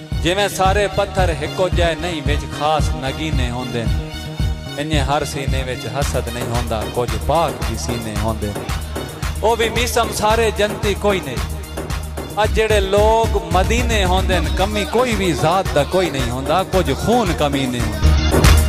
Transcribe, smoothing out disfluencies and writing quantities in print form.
जिवें सारे पत्थर हिको जाए नहीं विच खास नगीने होंदे इन्ने हर सीने विच हसद नहीं होंदा कुछ पाक भी सीने होंदे ओ भी मिसम सारे जनती कोई नहीं अज जेड़े लोग मदीने होंदे कमी कोई भी जात दा कोई नहीं होंदा कुछ खून कमीने होंदे।